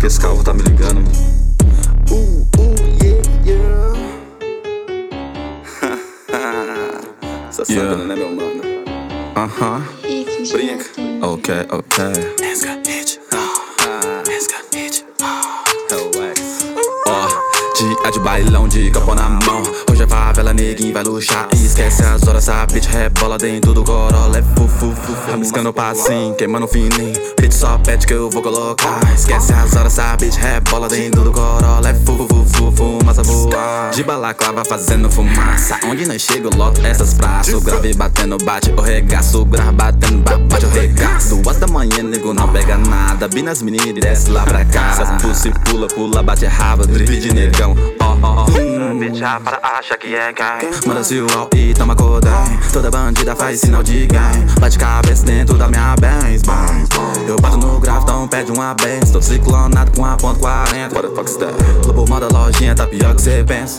que esse calvo tá me ligando, mano. Yeah, yeah. Cê sabe, né, meu mano? Brinca. Ok. Dia de bailão, de copo na mão. Hoje é favela, neguinho vai luxar. E esquece as horas, a bitch rebola dentro do corolla. É fu. Rabiscando o passinho, queimando fininho. Bitch só pede que eu vou colocar. Esquece as horas, a bitch rebola dentro do corolla. É fu, fumaça voar. De balaclava fazendo fumaça. Onde nós chega eu loto essas praças. O grave batendo, bate o regaço. O grave batendo, bate o regaço. 2 da manhã, nego não pega nada. Bem nas meninas e desce lá pra casa. Pulse, pula, bate raba. Drip de negão. Bitch, para acha que é gang. Manda Silval e toma Kodak. Toda bandida faz sinal de gang. Bate cabeça dentro da minha Benz. Eu bato no grafo, então pede uma Benz. Tô ciclonado com a ponto 40. What the fuck's that? Lobo moda lojinha, tá pior que cê pensa.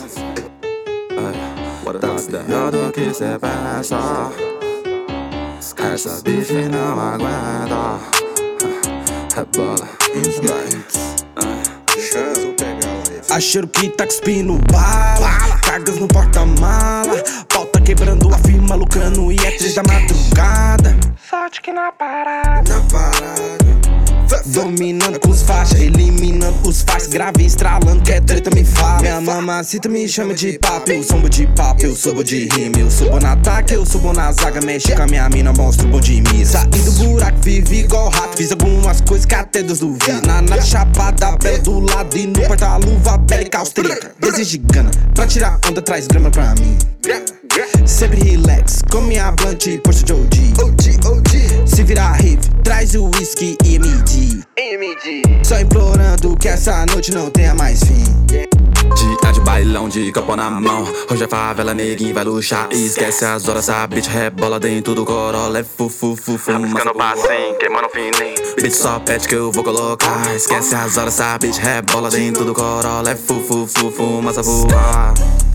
Tá pior do que cê pensa. Essa bitch não aguenta. Rebola, slide. Acheiro que tá cuspindo bala, cargas no porta-mala, pau tá quebrando a firma, lucrando e é 3 da madrugada. Sorte que na parada. Dominando com os faixas, eliminando os faixas, grave estralando, que é treta me fala. Minha mamacita me chama de papo, eu sou bom de papo, eu sou bom de rima. Eu sou bom no ataque, eu sou bom na zaga, mexe com a minha mina, monstro bom de mira. Saí do buraco, vivi igual rato, fiz algumas coisas que até Deus duvida. Na chapada, pé do lado e no porta-luva, bélica austríaca. Desejo de gana, pra tirar onda, traz grama pra mim. Sempre relax, com minha blunt e Porsche de OG. Se virar riff, traz o whisky e MD. Só implorando que essa noite não tenha mais fim. Dia de bailão, de copo na mão. Hoje é favela, neguinho vai luxar. E esquece as horas, a bitch rebola dentro do corolla. É fu, rabiscando o passinho, queimando fininho. Bitch só pede que eu vou colocar. Esquece as horas, a bitch rebola dentro do corolla. É fu, fumaça voar.